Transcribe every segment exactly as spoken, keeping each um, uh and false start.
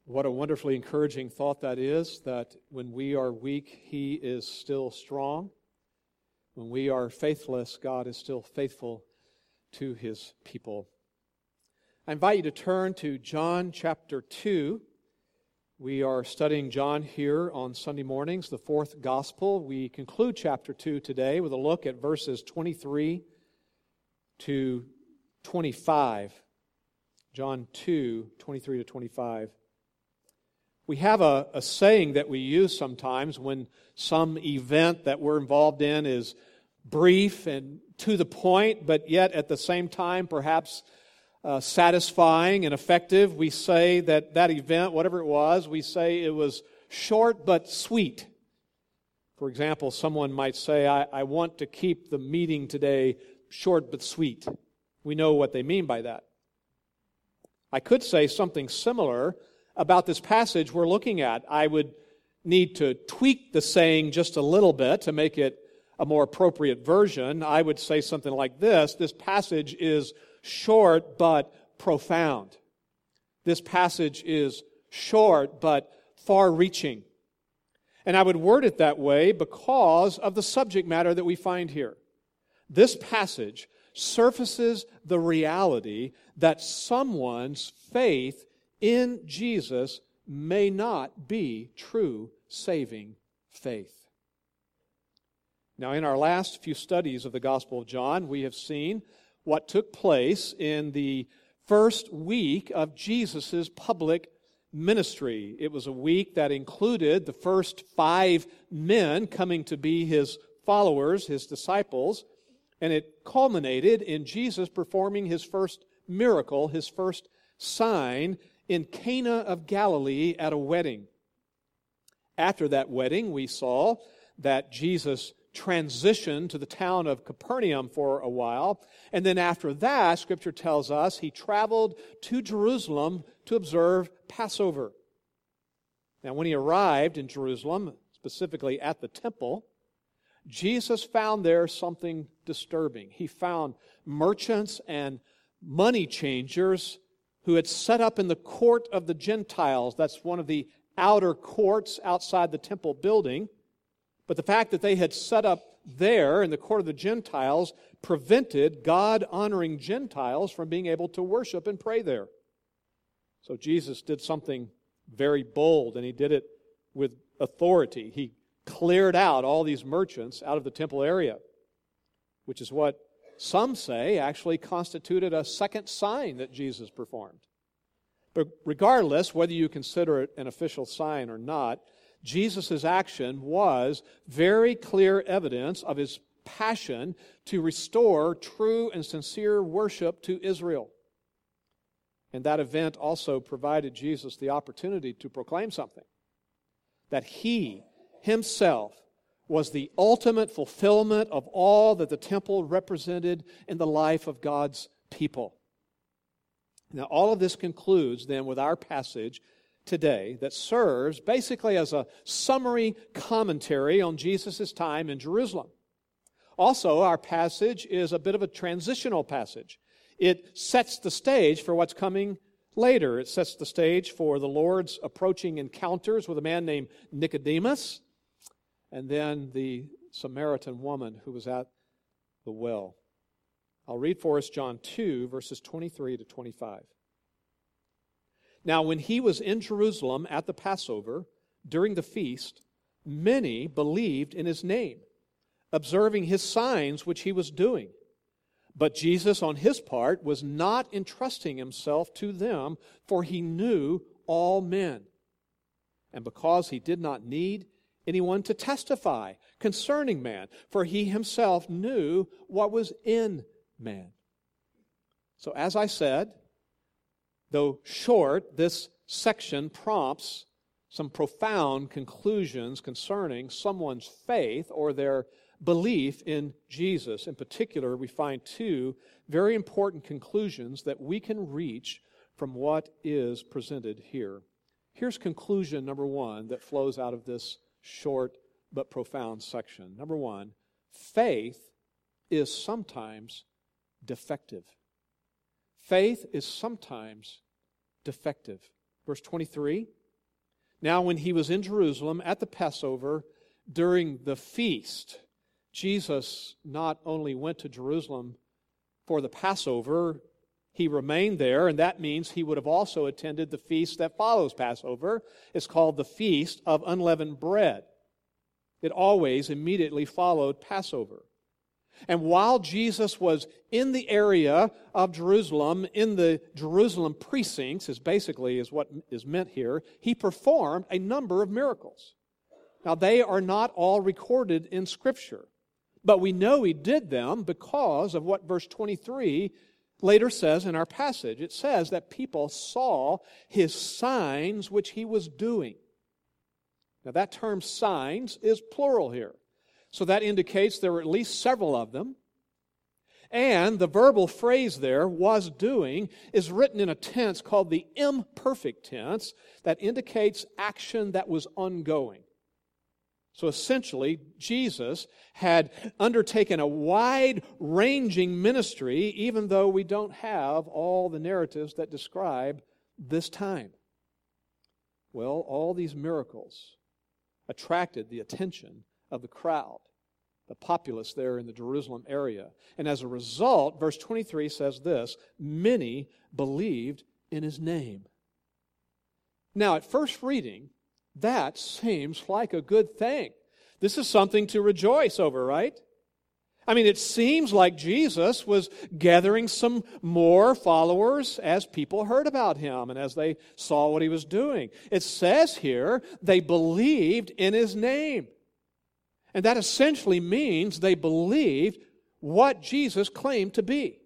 What a wonderfully encouraging thought that is, that when we are weak, He is still strong. When we are faithless, God is still faithful to His people. I invite you to turn to John chapter two. We are studying John here on Sunday mornings, the fourth gospel. We conclude chapter two today with a look at verses twenty-three to twenty-five. John two, twenty-three to twenty-five. We have a, a saying that we use sometimes when some event that we're involved in is brief and to the point, but yet at the same time perhaps uh, satisfying and effective. We say that that event, whatever it was, we say it was short but sweet. For example, someone might say, I, I want to keep the meeting today short but sweet. We know what they mean by that. I could say something similar about this passage we're looking at. I would need to tweak the saying just a little bit to make it a more appropriate version. I would say something like this: this passage is short but profound. This passage is short but far-reaching. And I would word it that way because of the subject matter that we find here. This passage surfaces the reality that someone's faith in Jesus may not be true saving faith. Now, in our last few studies of the Gospel of John, we have seen what took place in the first week of Jesus' public ministry. It was a week that included the first five men coming to be His followers, His disciples, and it culminated in Jesus performing His first miracle, His first sign, in Cana of Galilee at a wedding. After that wedding, we saw that Jesus transitioned to the town of Capernaum for a while, and then after that, Scripture tells us, He traveled to Jerusalem to observe Passover. Now, when He arrived in Jerusalem, specifically at the temple, Jesus found there something disturbing. He found merchants and money changers who had set up in the court of the Gentiles. That's one of the outer courts outside the temple building. But the fact that they had set up there in the court of the Gentiles prevented God-honoring Gentiles from being able to worship and pray there. So Jesus did something very bold, and He did it with authority. He cleared out all these merchants out of the temple area, which is what some say actually constituted a second sign that Jesus performed. But regardless, whether you consider it an official sign or not, Jesus' action was very clear evidence of His passion to restore true and sincere worship to Israel. And that event also provided Jesus the opportunity to proclaim something, that He Himself was the ultimate fulfillment of all that the temple represented in the life of God's people. Now, all of this concludes then with our passage today that serves basically as a summary commentary on Jesus' time in Jerusalem. Also, our passage is a bit of a transitional passage. It sets the stage for what's coming later. It sets the stage for the Lord's approaching encounters with a man named Nicodemus, and then the Samaritan woman who was at the well. I'll read for us John two, verses twenty-three to twenty-five. Now, when He was in Jerusalem at the Passover, during the feast, many believed in His name, observing His signs which He was doing. But Jesus, on His part, was not entrusting Himself to them, for He knew all men. And because He did not need anyone to testify concerning man, for He Himself knew what was in man. So as I said, though short, this section prompts some profound conclusions concerning someone's faith or their belief in Jesus. In particular, we find two very important conclusions that we can reach from what is presented here. Here's conclusion number one that flows out of this short but profound section. Number one, faith is sometimes defective. Faith is sometimes defective. Verse twenty-three, Now, when he was in Jerusalem at the Passover during the feast, Jesus not only went to Jerusalem for the Passover, he remained there, and that means he would have also attended the feast that follows Passover. It's called the Feast of Unleavened Bread. It always immediately followed Passover. And while Jesus was in the area of Jerusalem, in the Jerusalem precincts, is basically is what is meant here, he performed a number of miracles. Now, they are not all recorded in Scripture, but we know he did them because of what verse twenty-three later says in our passage. It says that people saw his signs which he was doing. Now, that term signs is plural here. So that indicates there were at least several of them. And the verbal phrase there, was doing, is written in a tense called the imperfect tense that indicates action that was ongoing. So essentially, Jesus had undertaken a wide-ranging ministry, even though we don't have all the narratives that describe this time. Well, all these miracles attracted the attention of the crowd, the populace there in the Jerusalem area. And as a result, verse twenty-three says this, many believed in his name. Now, at first reading, that seems like a good thing. This is something to rejoice over, right? I mean, it seems like Jesus was gathering some more followers as people heard about him and as they saw what he was doing. It says here, they believed in his name. And that essentially means they believed what Jesus claimed to be.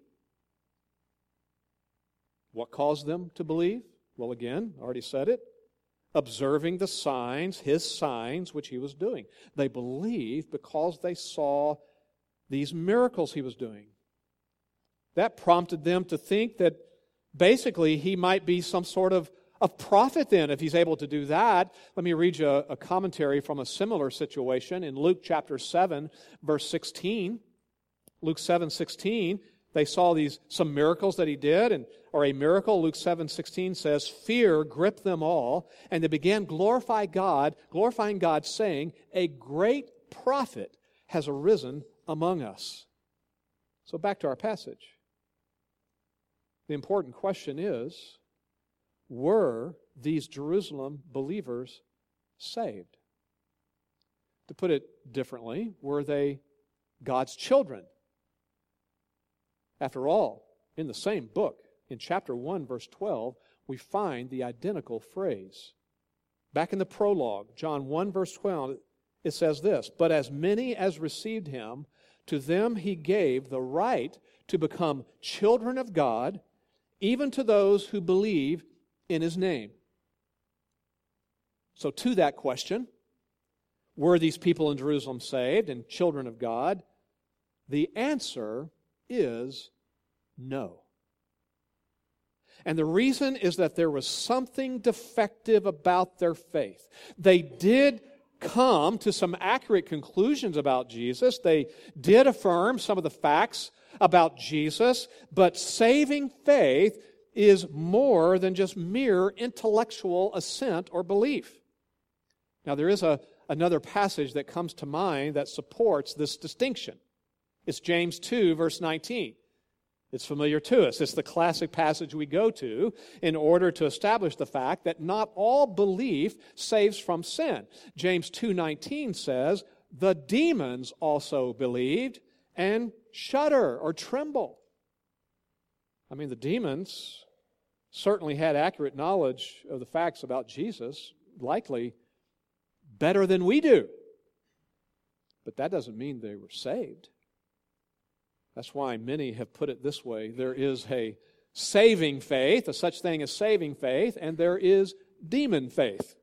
What caused them to believe? Well, again, I already said it. Observing the signs, his signs, which he was doing. They believed because they saw these miracles he was doing. That prompted them to think that basically he might be some sort of, of prophet then, if he's able to do that. Let me read you a, a commentary from a similar situation in Luke chapter seven, verse sixteen. Luke seven, sixteen, they saw these some miracles that he did, and or a miracle. Luke seven, sixteen says, fear gripped them all, and they began glorify God, glorifying God, saying, a great prophet has arisen among us. So back to our passage. The important question is, were these Jerusalem believers saved? To put it differently, were they God's children? After all, in the same book, in chapter one, verse twelve, we find the identical phrase. Back in the prologue, John one, verse twelve, it says this, but as many as received him, to them he gave the right to become children of God, even to those who believe in his name. So to that question, were these people in Jerusalem saved and children of God? The answer is no. And the reason is that there was something defective about their faith. They did come to some accurate conclusions about Jesus. They did affirm some of the facts about Jesus, but saving faith is more than just mere intellectual assent or belief. Now, there is a, another passage that comes to mind that supports this distinction. It's James two, verse nineteen. It's familiar to us. It's the classic passage we go to in order to establish the fact that not all belief saves from sin. James two nineteen says, the demons also believed and shudder or tremble. I mean, the demons certainly had accurate knowledge of the facts about Jesus, likely better than we do. But that doesn't mean they were saved. That's why many have put it this way. There is a saving faith, a such thing as saving faith, and there is demon faith.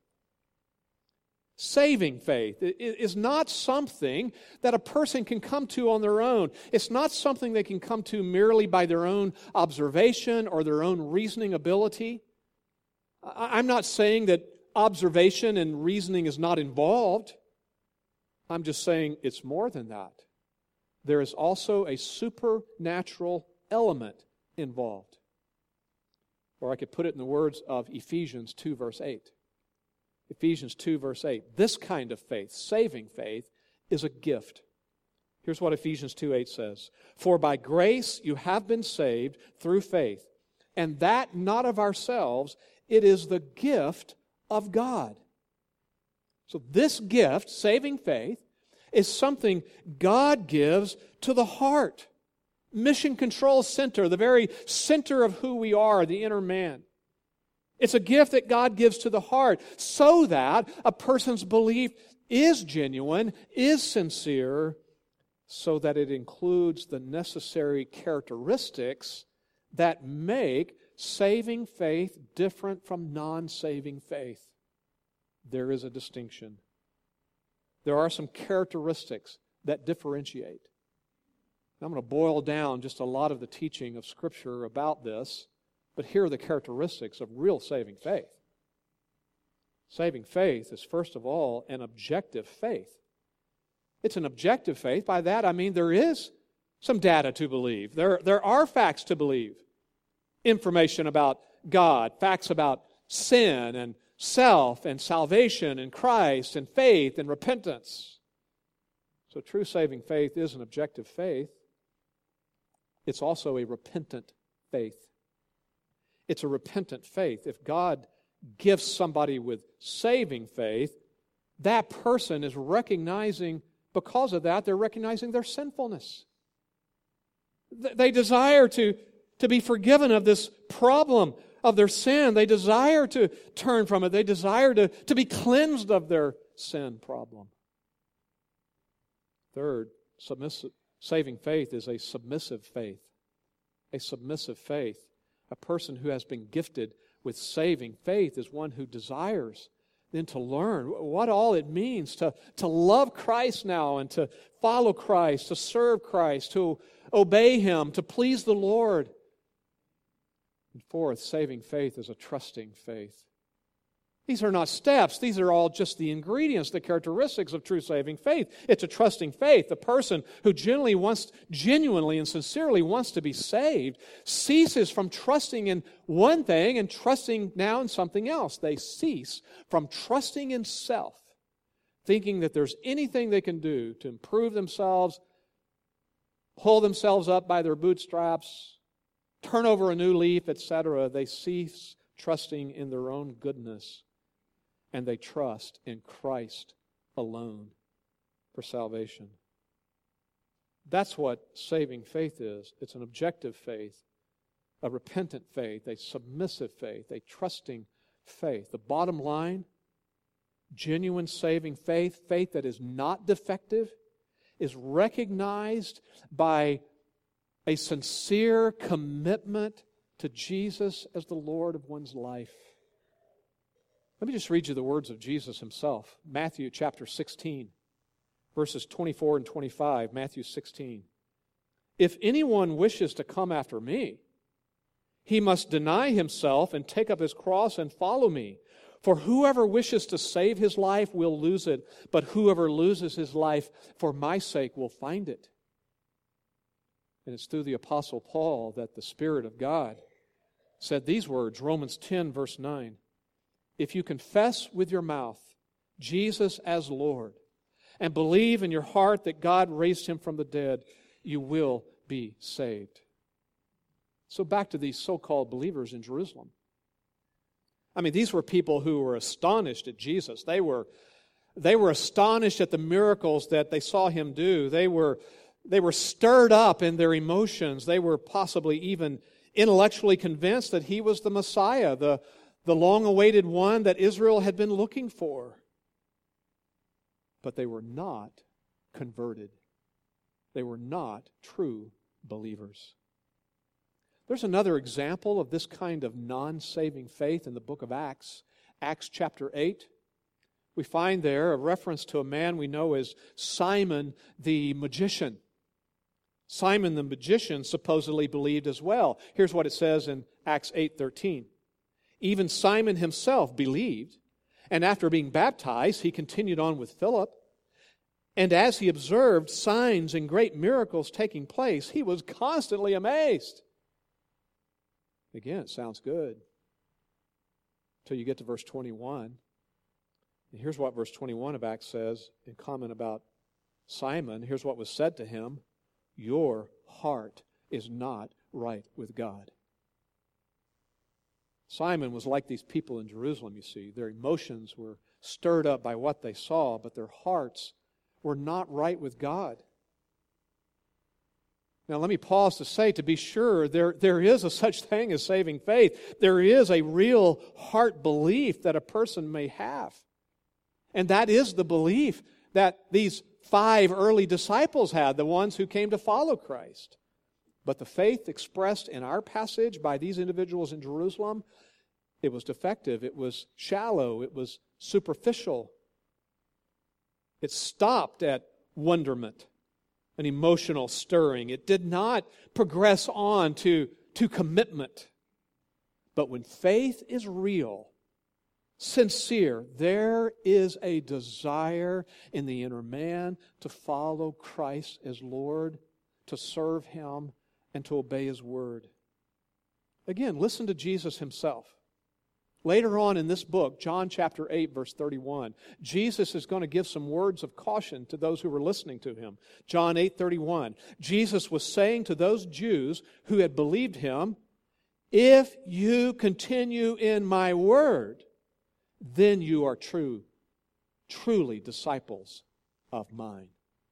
Saving faith is not something that a person can come to on their own. It's not something they can come to merely by their own observation or their own reasoning ability. I'm not saying that observation and reasoning is not involved. I'm just saying it's more than that. There is also a supernatural element involved. Or I could put it in the words of Ephesians two, verse eight. Ephesians two, verse eight. This kind of faith, saving faith, is a gift. Here's what Ephesians two eight says. For by grace you have been saved through faith, and that not of ourselves, it is the gift of God. So this gift, saving faith, is something God gives to the heart. Mission control center, the very center of who we are, the inner man. It's a gift that God gives to the heart so that a person's belief is genuine, is sincere, so that it includes the necessary characteristics that make saving faith different from non-saving faith. There is a distinction. There are some characteristics that differentiate. I'm going to boil down just a lot of the teaching of Scripture about this, but here are the characteristics of real saving faith. Saving faith is, first of all, an objective faith. It's an objective faith. By that I mean there is some data to believe. There, there are facts to believe. Information about God, facts about sin and self and salvation and Christ and faith and repentance. So true saving faith is an objective faith. It's also a repentant faith. It's a repentant faith. If God gives somebody with saving faith, that person is recognizing, because of that, they're recognizing their sinfulness. They desire to, to be forgiven of this problem of their sin. They desire to turn from it. They desire to, to be cleansed of their sin problem. Third, submissive, saving faith is a submissive faith. A submissive faith. A person who has been gifted with saving faith is one who desires then to learn what all it means to, to love Christ now and to follow Christ, to serve Christ, to obey Him, to please the Lord. And fourth, saving faith is a trusting faith. These are not steps. These are all just the ingredients, the characteristics of true saving faith. It's a trusting faith. The person who genuinely wants, genuinely and sincerely wants to be saved ceases from trusting in one thing and trusting now in something else. They cease from trusting in self, thinking that there's anything they can do to improve themselves, pull themselves up by their bootstraps, turn over a new leaf, et cetera. They cease trusting in their own goodness. And they trust in Christ alone for salvation. That's what saving faith is. It's an objective faith, a repentant faith, a submissive faith, a trusting faith. The bottom line, genuine saving faith, faith that is not defective, is recognized by a sincere commitment to Jesus as the Lord of one's life. Let me just read you the words of Jesus Himself. Matthew chapter sixteen, verses twenty-four and twenty-five. Matthew sixteen. If anyone wishes to come after me, he must deny himself and take up his cross and follow me. For whoever wishes to save his life will lose it, but whoever loses his life for my sake will find it. And it's through the Apostle Paul that the Spirit of God said these words, Romans ten, verse nine. If you confess with your mouth Jesus as Lord and believe in your heart that God raised Him from the dead, you will be saved. So back to these so-called believers in Jerusalem. I mean, these were people who were astonished at Jesus. They were, they were astonished at the miracles that they saw Him do. They were, they were stirred up in their emotions. They were possibly even intellectually convinced that He was the Messiah, the the long-awaited one that Israel had been looking for. But they were not converted. They were not true believers. There's another example of this kind of non-saving faith in the book of Acts. Acts chapter eight. We find there a reference to a man we know as Simon the magician. Simon the magician supposedly believed as well. Here's what it says in Acts eight thirteen. Even Simon himself believed, and after being baptized, he continued on with Philip. And as he observed signs and great miracles taking place, he was constantly amazed. Again, it sounds good. Until you get to verse twenty-one. And here's what verse twenty-one of Acts says in comment about Simon. Here's what was said to him: your heart is not right with God. Simon was like these people in Jerusalem, you see. Their emotions were stirred up by what they saw, but their hearts were not right with God. Now let me pause to say, to be sure, there, there is a such thing as saving faith. There is a real heart belief that a person may have. And that is the belief that these five early disciples had, the ones who came to follow Christ. But the faith expressed in our passage by these individuals in Jerusalem, it was defective, it was shallow, it was superficial. It stopped at wonderment, an emotional stirring. It did not progress on to, to commitment. But when faith is real, sincere, there is a desire in the inner man to follow Christ as Lord, to serve Him, and to obey His word. Again, listen to Jesus Himself. Later on in this book, John chapter eight, verse thirty-one, Jesus is going to give some words of caution to those who were listening to Him. John eight thirty-one, Jesus was saying to those Jews who had believed Him, if you continue in my word, then you are true, truly disciples of mine.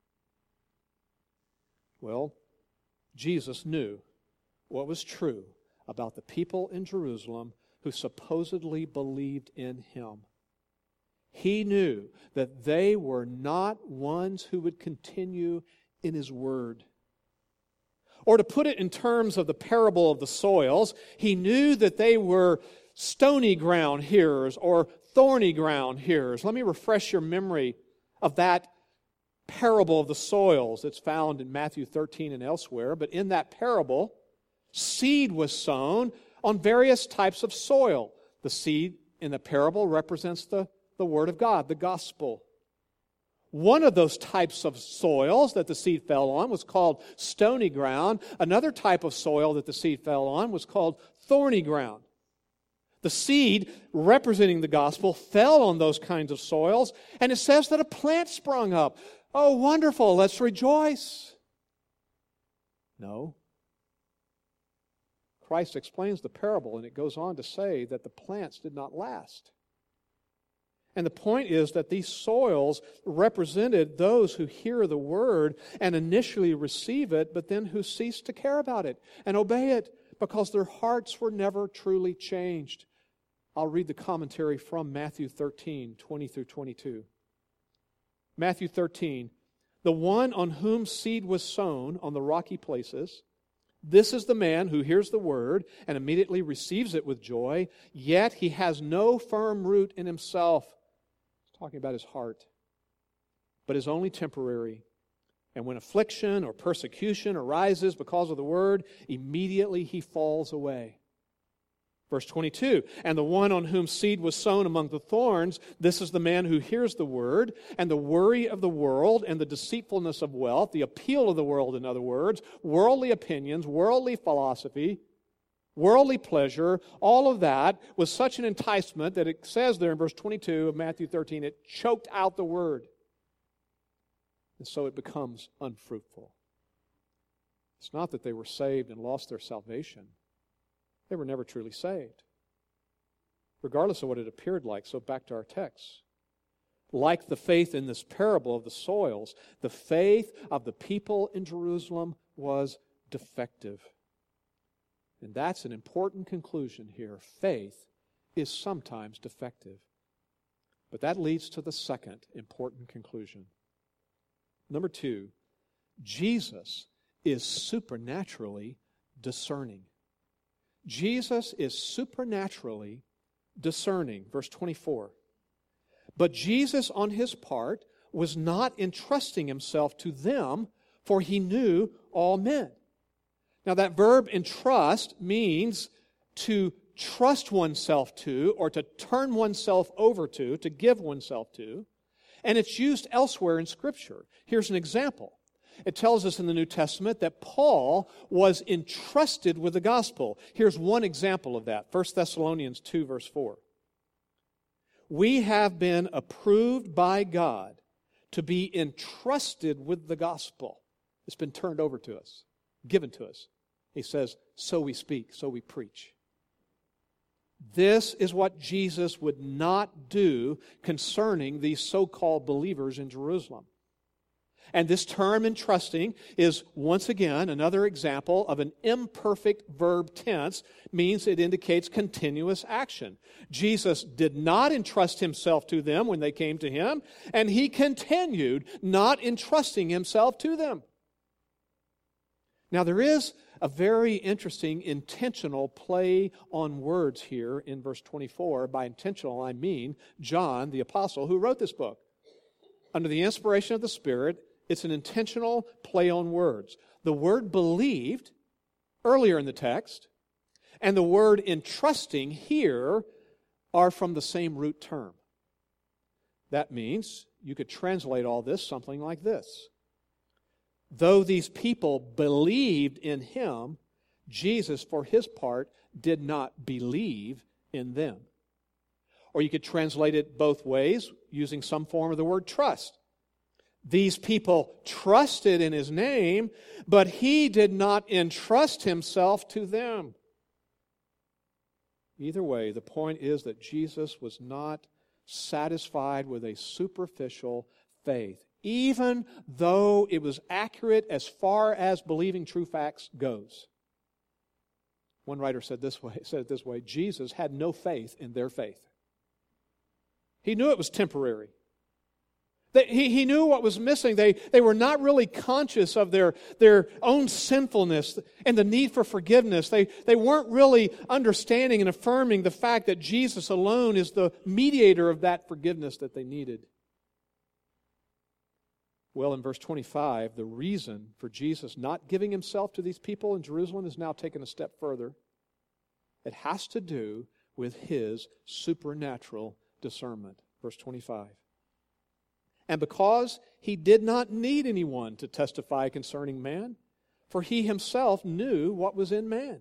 Well, Jesus knew what was true about the people in Jerusalem who supposedly believed in Him. He knew that they were not ones who would continue in His word. Or to put it in terms of the parable of the soils, He knew that they were stony ground hearers or thorny ground hearers. Let me refresh your memory of that parable of the soils that's found in Matthew thirteen and elsewhere. But in that parable, seed was sown on various types of soil. The seed in the parable represents the, the Word of God, the gospel. One of those types of soils that the seed fell on was called stony ground. Another type of soil that the seed fell on was called thorny ground. The seed representing the gospel fell on those kinds of soils, and it says that a plant sprung up. Oh, wonderful, let's rejoice. No. Christ explains the parable, and it goes on to say that the plants did not last. And the point is that these soils represented those who hear the word and initially receive it, but then who cease to care about it and obey it because their hearts were never truly changed. I'll read the commentary from Matthew thirteen, twenty through twenty-two. Matthew thirteen, the one on whom seed was sown on the rocky places, this is the man who hears the word and immediately receives it with joy, yet he has no firm root in himself. He's talking about his heart. But is only temporary. And when affliction or persecution arises because of the word, immediately he falls away. Verse twenty-two, and the one on whom seed was sown among the thorns, this is the man who hears the word, and the worry of the world and the deceitfulness of wealth, the appeal of the world, in other words, worldly opinions, worldly philosophy, worldly pleasure, all of that was such an enticement that it says there in verse twenty-two of Matthew thirteen, it choked out the word. And so it becomes unfruitful. It's not that they were saved and lost their salvation. They were never truly saved, regardless of what it appeared like. So back to our text. Like the faith in this parable of the soils, the faith of the people in Jerusalem was defective. And that's an important conclusion here. Faith is sometimes defective. But that leads to the second important conclusion. Number two, Jesus is supernaturally discerning. Jesus is supernaturally discerning. Verse twenty-four. But Jesus, on his part, was not entrusting himself to them, for he knew all men. Now that verb entrust means to trust oneself to, or to turn oneself over to, to give oneself to. And it's used elsewhere in Scripture. Here's an example. It tells us in the New Testament that Paul was entrusted with the gospel. Here's one example of that. First Thessalonians two, verse four. we have been approved by God to be entrusted with the gospel. It's been turned over to us, given to us. He says, so we speak, so we preach. This is what Jesus would not do concerning these so-called believers in Jerusalem. And this term entrusting is once again another example of an imperfect verb tense, means it indicates continuous action. Jesus did not entrust himself to them when they came to him, and he continued not entrusting himself to them. Now there is a very interesting intentional play on words here in verse twenty-four. By intentional, I mean John, the apostle, who wrote this book. Under the inspiration of the Spirit, it's an intentional play on words. The word believed, earlier in the text, and the word entrusting here are from the same root term. That means you could translate all this something like this. Though these people believed in him, Jesus, for his part, did not believe in them. Or you could translate it both ways, using some form of the word trust. These people trusted in his name, but he did not entrust himself to them. Either way, the point is that Jesus was not satisfied with a superficial faith, even though it was accurate as far as believing true facts goes. One writer said this way, said it this way, Jesus had no faith in their faith. He knew it was temporary. They, he, he knew what was missing. They, they were not really conscious of their, their own sinfulness and the need for forgiveness. They, they weren't really understanding and affirming the fact that Jesus alone is the mediator of that forgiveness that they needed. Well, in verse twenty-five, the reason for Jesus not giving himself to these people in Jerusalem is now taken a step further. It has to do with his supernatural discernment. Verse twenty-five. And because he did not need anyone to testify concerning man, for he himself knew what was in man.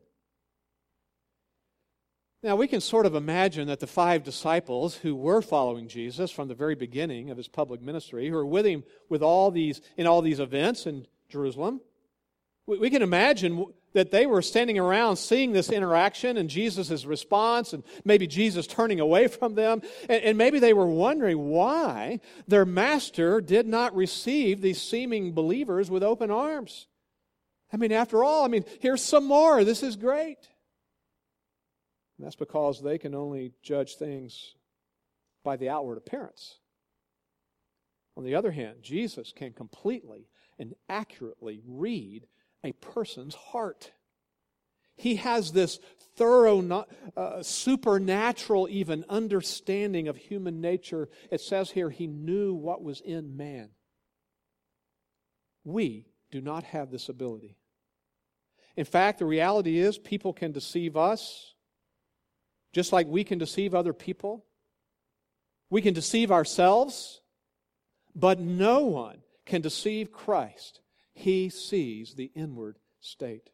Now, we can sort of imagine that the five disciples who were following Jesus from the very beginning of his public ministry, who were with him with all these in all these events in Jerusalem, we, we can imagine that they were standing around seeing this interaction and Jesus' response, and maybe Jesus turning away from them, and, and maybe they were wondering why their master did not receive these seeming believers with open arms. I mean, after all, I mean, here's some more. This is great. And that's because they can only judge things by the outward appearance. On the other hand, Jesus can completely and accurately read a person's heart. He has this thorough, uh, supernatural even understanding of human nature. It says here, he knew what was in man. We do not have this ability. In fact, the reality is people can deceive us just like we can deceive other people. We can deceive ourselves, but no one can deceive Christ. He sees the inward state.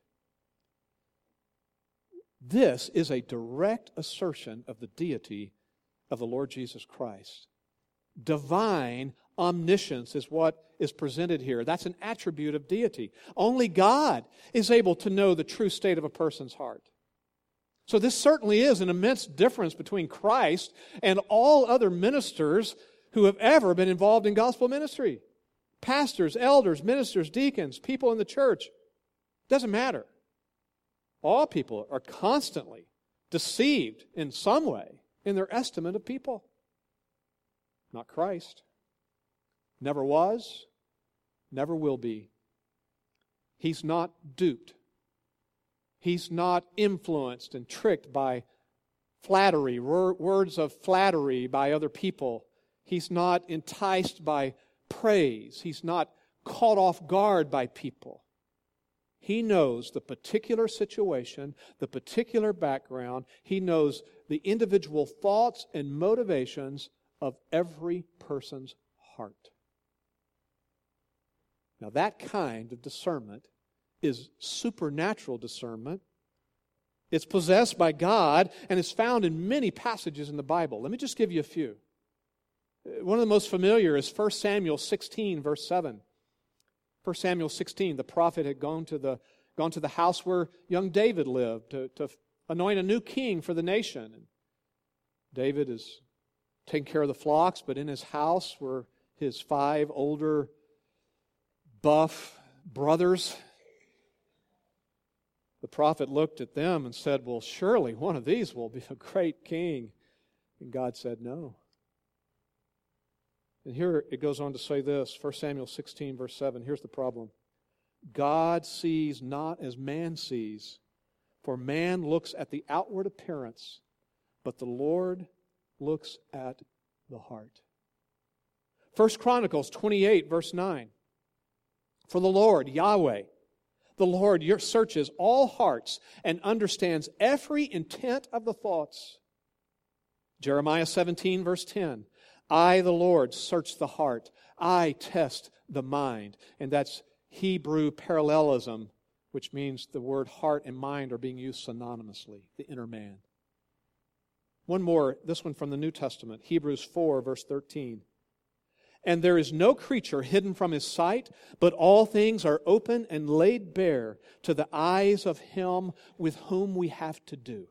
This is a direct assertion of the deity of the Lord Jesus Christ. Divine omniscience is what is presented here. That's an attribute of deity. Only God is able to know the true state of a person's heart. So this certainly is an immense difference between Christ and all other ministers who have ever been involved in gospel ministry. Pastors, elders, ministers, deacons, people in the church. Doesn't matter. All people are constantly deceived in some way in their estimate of people. Not Christ. Never was, never will be. He's not duped. He's not influenced and tricked by flattery, words of flattery by other people. He's not enticed by praise. He's not caught off guard by people. He knows the particular situation, the particular background. He knows the individual thoughts and motivations of every person's heart. Now, that kind of discernment is supernatural discernment. It's possessed by God and is found in many passages in the Bible. Let me just give you a few. One of the most familiar is First Samuel sixteen, verse seven. First Samuel sixteen, the prophet had gone to the, gone to the house where young David lived to, to anoint a new king for the nation. And David is taking care of the flocks, but in his house were his five older, buff brothers. The prophet looked at them and said, well, surely one of these will be a great king. And God said, no. And here it goes on to say this, First Samuel sixteen, verse seven. Here's the problem. God sees not as man sees, for man looks at the outward appearance, but the Lord looks at the heart. First Chronicles twenty-eight, verse nine. For the Lord, Yahweh, the Lord searches all hearts and understands every intent of the thoughts. Jeremiah seventeen, verse ten. I, the Lord, search the heart. I test the mind. And that's Hebrew parallelism, which means the word heart and mind are being used synonymously, the inner man. One more, this one from the New Testament, Hebrews four, verse thirteen. And there is no creature hidden from His sight, but all things are open and laid bare to the eyes of Him with whom we have to do.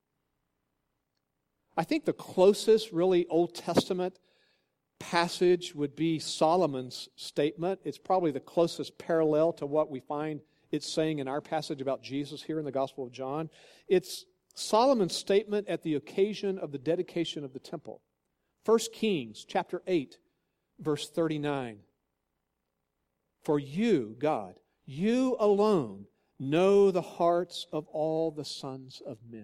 I think the closest really Old Testament passage would be Solomon's statement. It's probably the closest parallel to what we find it's saying in our passage about Jesus here in the Gospel of John. It's Solomon's statement at the occasion of the dedication of the temple. First Kings chapter eight, verse thirty-nine. For you, God, you alone know the hearts of all the sons of men.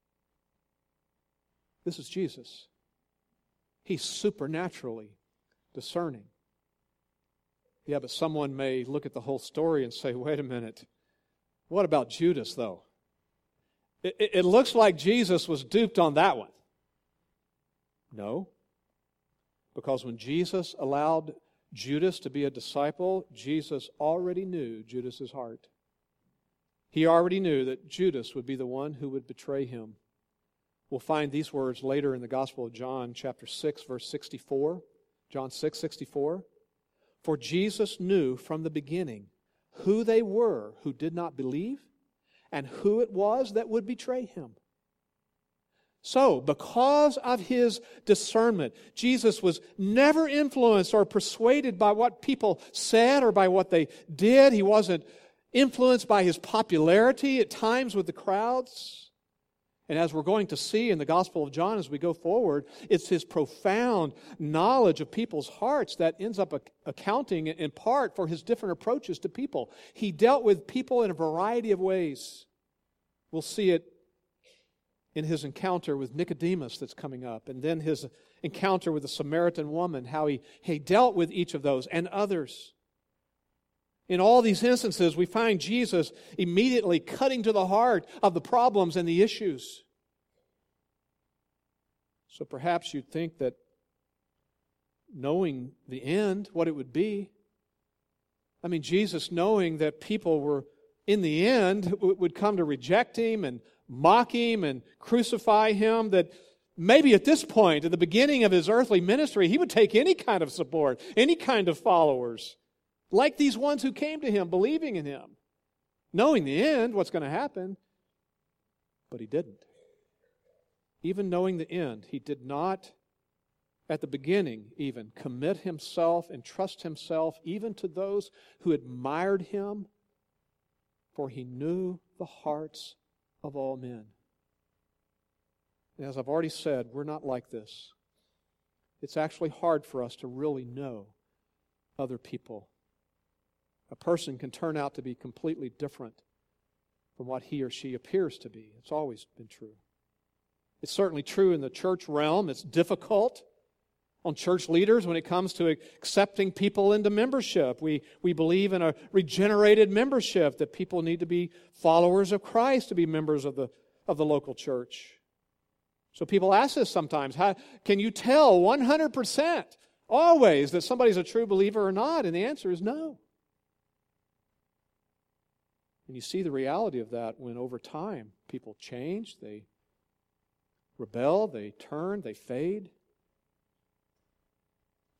This is Jesus. He's supernaturally discerning. Yeah, but someone may look at the whole story and say, wait a minute, what about Judas, though? It, it, it looks like Jesus was duped on that one. No. Because when Jesus allowed Judas to be a disciple, Jesus already knew Judas's heart. He already knew that Judas would be the one who would betray him. We'll find these words later in the Gospel of John, chapter six, verse sixty-four. John six, sixty-four. For Jesus knew from the beginning who they were who did not believe and who it was that would betray Him. So, because of His discernment, Jesus was never influenced or persuaded by what people said or by what they did. He wasn't influenced by His popularity at times with the crowds. And as we're going to see in the Gospel of John as we go forward, it's His profound knowledge of people's hearts that ends up accounting in part for His different approaches to people. He dealt with people in a variety of ways. We'll see it in His encounter with Nicodemus that's coming up, and then His encounter with the Samaritan woman, how He, he dealt with each of those and others. In all these instances, we find Jesus immediately cutting to the heart of the problems and the issues. So perhaps you'd think that knowing the end, what it would be, I mean, Jesus knowing that people were, in the end, would come to reject Him and mock Him and crucify Him, that maybe at this point, at the beginning of His earthly ministry, He would take any kind of support, any kind of followers. Like these ones who came to Him, believing in Him, knowing the end, what's going to happen. But He didn't. Even knowing the end, He did not, at the beginning even, commit Himself and trust Himself even to those who admired Him, for He knew the hearts of all men. And as I've already said, we're not like this. It's actually hard for us to really know other people. A person can turn out to be completely different from what he or she appears to be. It's always been true. It's certainly true in the church realm. It's difficult on church leaders when it comes to accepting people into membership. We, we believe in a regenerated membership, that people need to be followers of Christ to be members of the, of the local church. So people ask us sometimes, how can you tell one hundred percent always that somebody's a true believer or not? And the answer is no. And you see the reality of that when over time people change, they rebel, they turn, they fade.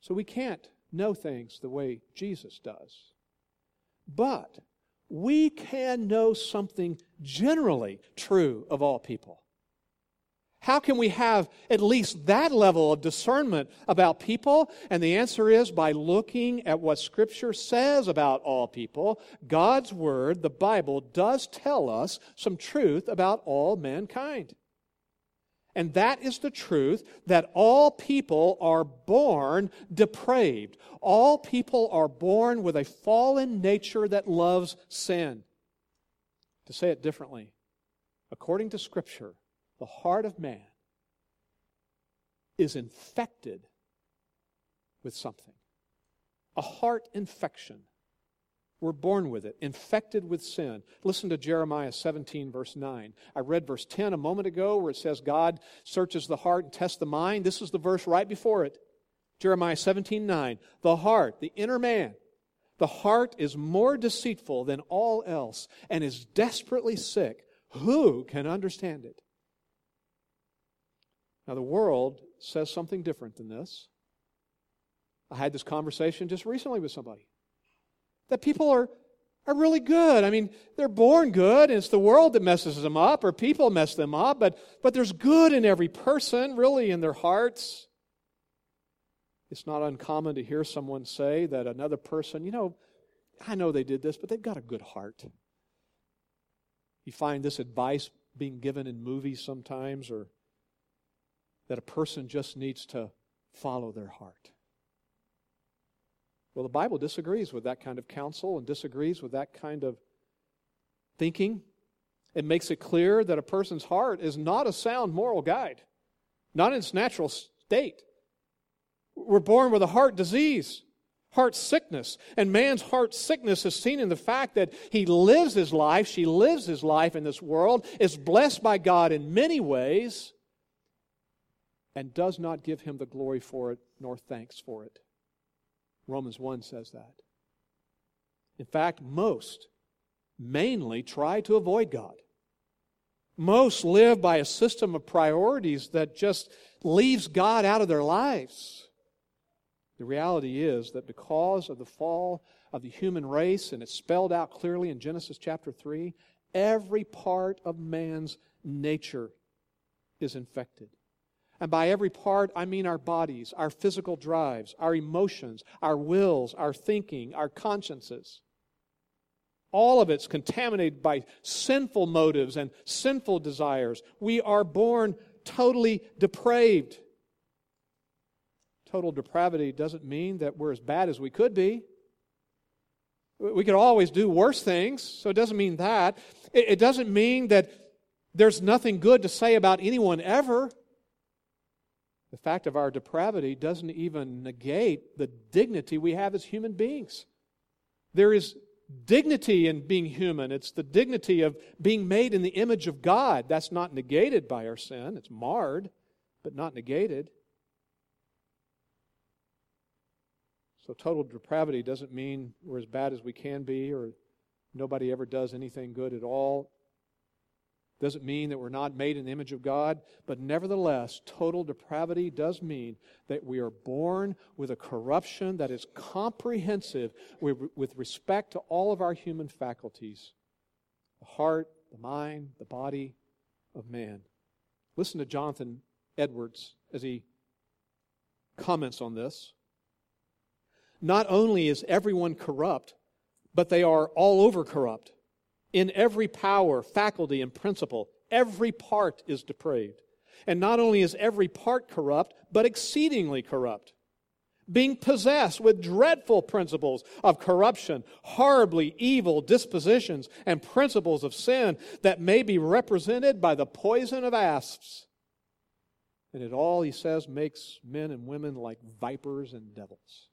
So we can't know things the way Jesus does. But we can know something generally true of all people. How can we have at least that level of discernment about people? And the answer is by looking at what Scripture says about all people. God's Word, the Bible, does tell us some truth about all mankind. And that is the truth that all people are born depraved. All people are born with a fallen nature that loves sin. To say it differently, according to Scripture, the heart of man is infected with something. A heart infection. We're born with it, infected with sin. Listen to Jeremiah seventeen, verse nine. I read verse ten a moment ago where it says God searches the heart and tests the mind. This is the verse right before it. Jeremiah seventeen, nine. The heart, the inner man, the heart is more deceitful than all else and is desperately sick. Who can understand it? Now, the world says something different than this. I had this conversation just recently with somebody. That people are, are really good. I mean, they're born good, and it's the world that messes them up, or people mess them up, but, but there's good in every person, really, in their hearts. It's not uncommon to hear someone say that another person, you know, I know they did this, but they've got a good heart. You find this advice being given in movies sometimes, or that a person just needs to follow their heart. Well, the Bible disagrees with that kind of counsel and disagrees with that kind of thinking. It makes it clear that a person's heart is not a sound moral guide, not in its natural state. We're born with a heart disease, heart sickness, and man's heart sickness is seen in the fact that he lives his life, she lives his life in this world, is blessed by God in many ways, and does not give Him the glory for it, nor thanks for it. Romans one says that. In fact, most mainly try to avoid God. Most live by a system of priorities that just leaves God out of their lives. The reality is that because of the fall of the human race, and it's spelled out clearly in Genesis chapter three, every part of man's nature is infected. And by every part, I mean our bodies, our physical drives, our emotions, our wills, our thinking, our consciences. All of it's contaminated by sinful motives and sinful desires. We are born totally depraved. Total depravity doesn't mean that we're as bad as we could be. We could always do worse things, so it doesn't mean that. It doesn't mean that there's nothing good to say about anyone ever. The fact of our depravity doesn't even negate the dignity we have as human beings. There is dignity in being human. It's the dignity of being made in the image of God. That's not negated by our sin. It's marred, but not negated. So total depravity doesn't mean we're as bad as we can be or nobody ever does anything good at all. Doesn't mean that we're not made in the image of God, but nevertheless, total depravity does mean that we are born with a corruption that is comprehensive with respect to all of our human faculties. The heart, the mind, the body of man. Listen to Jonathan Edwards as he comments on this. Not only is everyone corrupt, but they are all over corrupt. In every power, faculty, and principle, every part is depraved. And not only is every part corrupt, but exceedingly corrupt. Being possessed with dreadful principles of corruption, horribly evil dispositions, and principles of sin that may be represented by the poison of asps. And it all, he says, makes men and women like vipers and devils.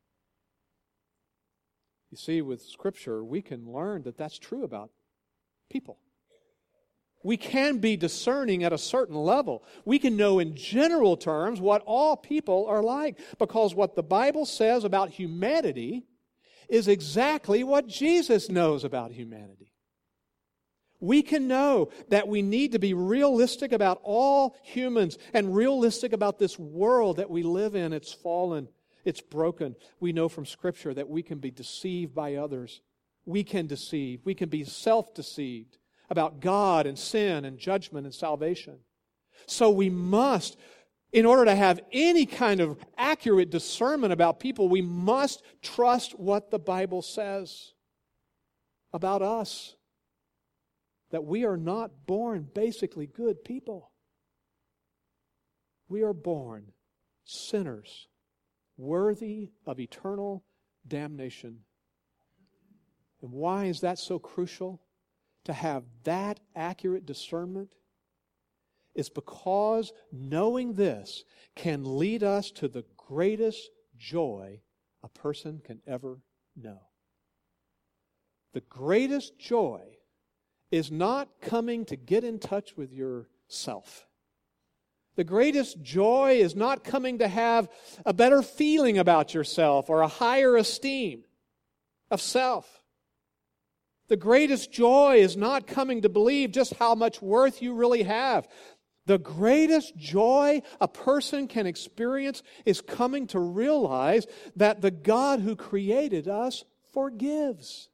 You see, with Scripture, we can learn that that's true about people. We can be discerning at a certain level. We can know in general terms what all people are like, because what the Bible says about humanity is exactly what Jesus knows about humanity. We can know that we need to be realistic about all humans and realistic about this world that we live in. It's fallen. It's broken. We know from Scripture that we can be deceived by others. We can deceive. We can be self-deceived about God and sin and judgment and salvation. So we must, in order to have any kind of accurate discernment about people, we must trust what the Bible says about us. That we are not born basically good people. We are born sinners, worthy of eternal damnation. And why is that so crucial? To have that accurate discernment? It's because knowing this can lead us to the greatest joy a person can ever know. The greatest joy is not coming to get in touch with yourself. The greatest joy is not coming to have a better feeling about yourself or a higher esteem of self. The greatest joy is not coming to believe just how much worth you really have. The greatest joy a person can experience is coming to realize that the God who created us forgives.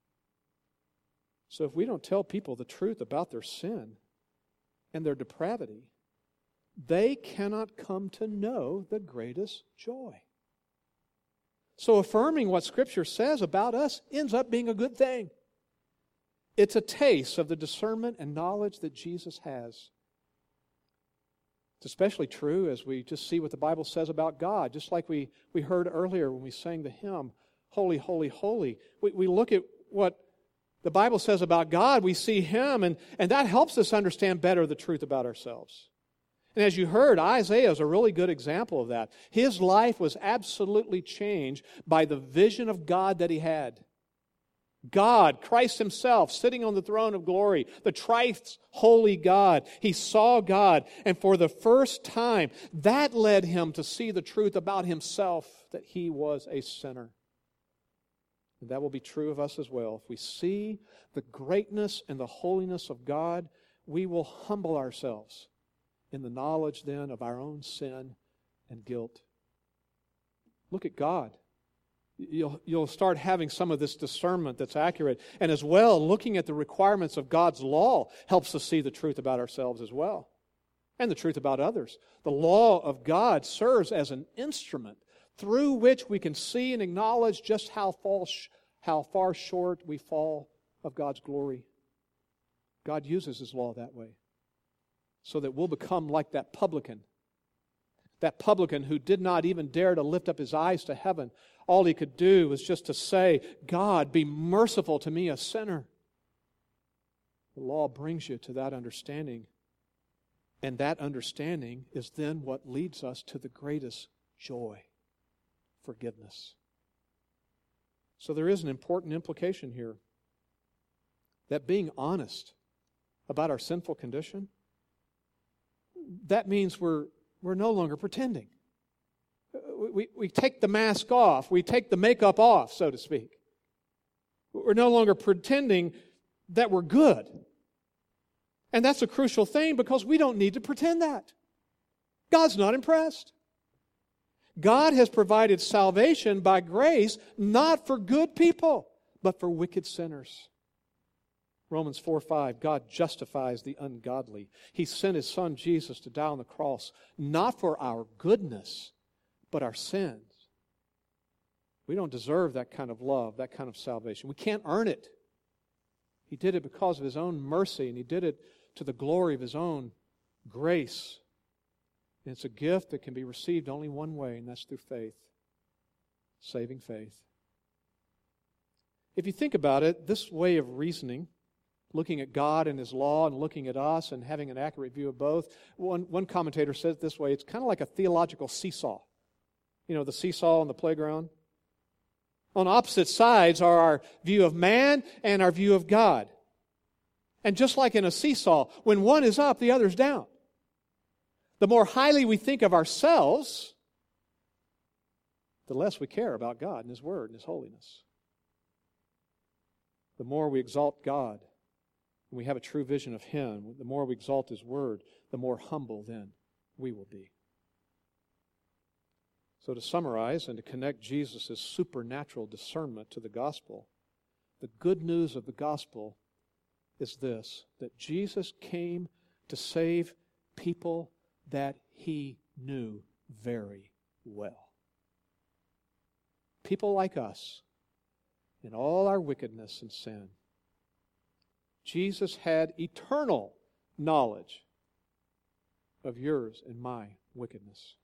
So if we don't tell people the truth about their sin and their depravity, they cannot come to know the greatest joy. So affirming what Scripture says about us ends up being a good thing. It's a taste of the discernment and knowledge that Jesus has. It's especially true as we just see what the Bible says about God. Just like we, we heard earlier when we sang the hymn, Holy, Holy, Holy. We, we look at what the Bible says about God, we see Him, and, and that helps us understand better the truth about ourselves. And as you heard, Isaiah is a really good example of that. His life was absolutely changed by the vision of God that he had. God, Christ Himself, sitting on the throne of glory, the thrice holy God. He saw God, and for the first time, that led him to see the truth about himself, that he was a sinner. And that will be true of us as well. If we see the greatness and the holiness of God, we will humble ourselves in the knowledge then of our own sin and guilt. Look at God. You'll, you'll start having some of this discernment that's accurate. And as well, looking at the requirements of God's law helps us see the truth about ourselves as well. And the truth about others. The law of God serves as an instrument through which we can see and acknowledge just how, fall, how far short we fall of God's glory. God uses His law that way, so that we'll become like that publican. That publican who did not even dare to lift up his eyes to heaven. All he could do was just to say, God, be merciful to me, a sinner. The law brings you to that understanding. And that understanding is then what leads us to the greatest joy. Forgiveness. So there is an important implication here. That being honest about our sinful condition, that means we're we're no longer pretending. We, we take the mask off. We take the makeup off, so to speak. We're no longer pretending that we're good. And that's a crucial thing because we don't need to pretend that. God's not impressed. God has provided salvation by grace, not for good people, but for wicked sinners. Romans four five, God justifies the ungodly. He sent His Son Jesus to die on the cross, not for our goodness, but our sins. We don't deserve that kind of love, that kind of salvation. We can't earn it. He did it because of His own mercy, and He did it to the glory of His own grace. And it's a gift that can be received only one way, and that's through faith. Saving faith. If you think about it, this way of reasoning, looking at God and His law and looking at us and having an accurate view of both, one, one commentator says it this way, it's kind of like a theological seesaw. You know, the seesaw on the playground. On opposite sides are our view of man and our view of God. And just like in a seesaw, when one is up, the other's down. The more highly we think of ourselves, the less we care about God and His Word and His holiness. The more we exalt God, and we have a true vision of Him, the more we exalt His Word, the more humble then we will be. So to summarize and to connect Jesus' supernatural discernment to the gospel, the good news of the gospel is this, that Jesus came to save people that he knew very well. People like us, in all our wickedness and sin. Jesus had eternal knowledge of yours and my wickedness.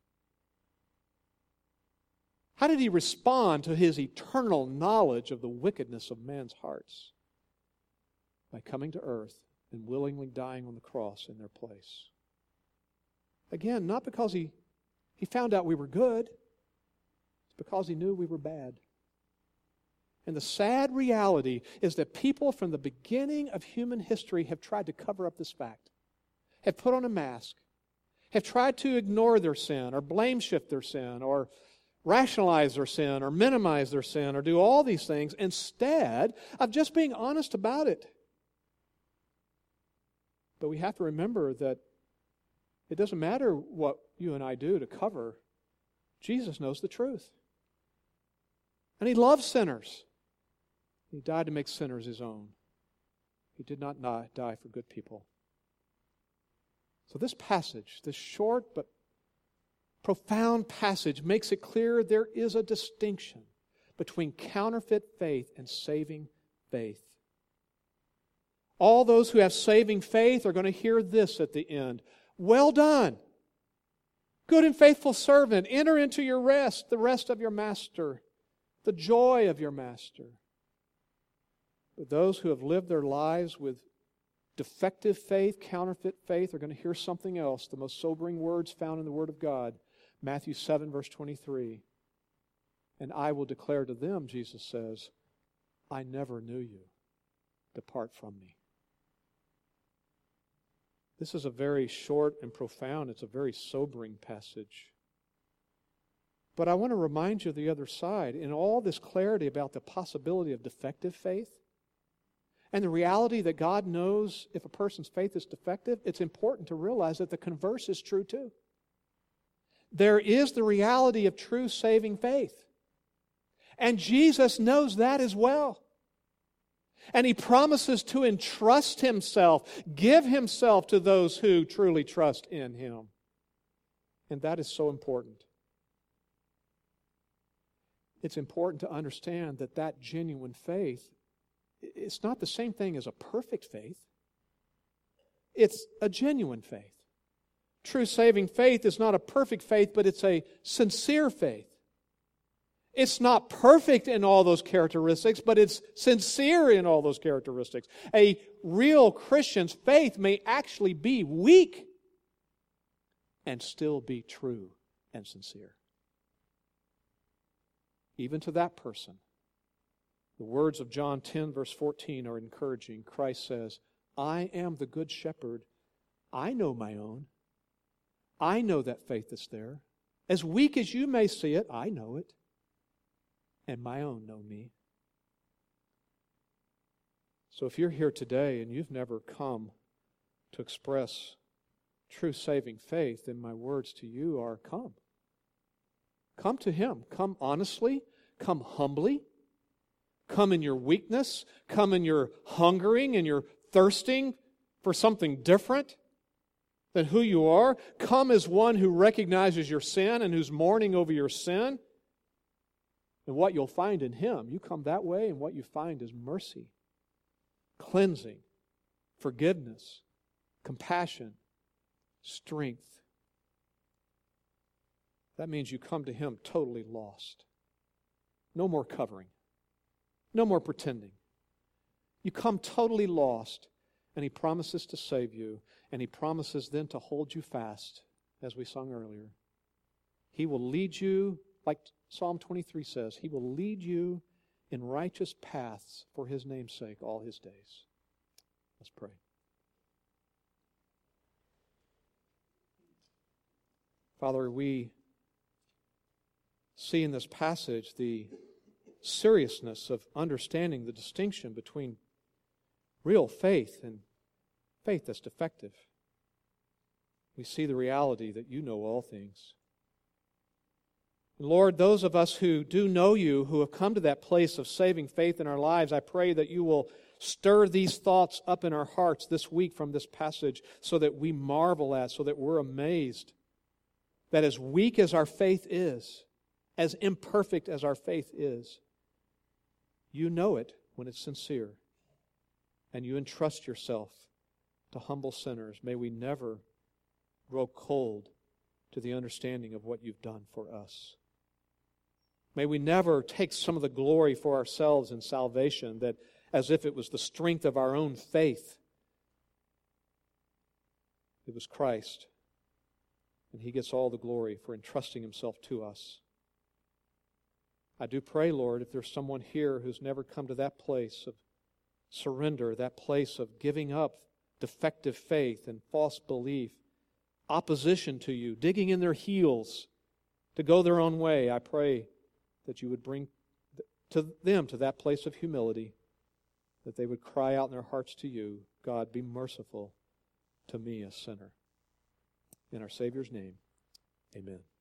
How did he respond to his eternal knowledge of the wickedness of man's hearts? By coming to earth and willingly dying on the cross in their place. Again, not because he, he found out we were good, it's because he knew we were bad. And the sad reality is that people from the beginning of human history have tried to cover up this fact, have put on a mask, have tried to ignore their sin or blame shift their sin or rationalize their sin or minimize their sin or do all these things instead of just being honest about it. But we have to remember that it doesn't matter what you and I do to cover. Jesus knows the truth. And He loves sinners. He died to make sinners His own. He did not die for good people. So this passage, this short but profound passage, makes it clear there is a distinction between counterfeit faith and saving faith. All those who have saving faith are going to hear this at the end. Well done, good and faithful servant. Enter into your rest, the rest of your master, the joy of your master. But those who have lived their lives with defective faith, counterfeit faith, are going to hear something else, the most sobering words found in the Word of God. Matthew seven, verse twenty-three. And I will declare to them, Jesus says, I never knew you. Depart from me. This is a very short and profound, it's a very sobering passage. But I want to remind you of the other side. In all this clarity about the possibility of defective faith and the reality that God knows if a person's faith is defective, it's important to realize that the converse is true too. There is the reality of true saving faith. And Jesus knows that as well. And He promises to entrust Himself, give Himself to those who truly trust in Him. And that is so important. It's important to understand that that genuine faith, it's not the same thing as a perfect faith. It's a genuine faith. True saving faith is not a perfect faith, but it's a sincere faith. It's not perfect in all those characteristics, but it's sincere in all those characteristics. A real Christian's faith may actually be weak and still be true and sincere. Even to that person, the words of John ten, verse fourteen are encouraging. Christ says, I am the good shepherd. I know my own. I know that faith is there. As weak as you may see it, I know it. And my own know me. So if you're here today and you've never come to express true saving faith, then my words to you are come. Come to Him. Come honestly. Come humbly. Come in your weakness. Come in your hungering and your thirsting for something different than who you are. Come as one who recognizes your sin and who's mourning over your sin. And what you'll find in Him, you come that way, and what you find is mercy, cleansing, forgiveness, compassion, strength. That means you come to Him totally lost. No more covering. No more pretending. You come totally lost, and He promises to save you, and He promises then to hold you fast, as we sung earlier. He will lead you, like Psalm twenty-three says, He will lead you in righteous paths for His name's sake all His days. Let's pray. Father, we see in this passage the seriousness of understanding the distinction between real faith and faith that's defective. We see the reality that You know all things. And Lord, those of us who do know you, who have come to that place of saving faith in our lives, I pray that you will stir these thoughts up in our hearts this week from this passage so that we marvel at, so that we're amazed that as weak as our faith is, as imperfect as our faith is, you know it when it's sincere, and you entrust yourself to humble sinners. May we never grow cold to the understanding of what you've done for us. May we never take some of the glory for ourselves in salvation, that as if it was the strength of our own faith. It was Christ, and He gets all the glory for entrusting Himself to us. I do pray, Lord, if there's someone here who's never come to that place of surrender, that place of giving up defective faith and false belief, opposition to you, digging in their heels to go their own way, I pray that you would bring to them to that place of humility, that they would cry out in their hearts to you, God, be merciful to me, a sinner. In our Savior's name, amen.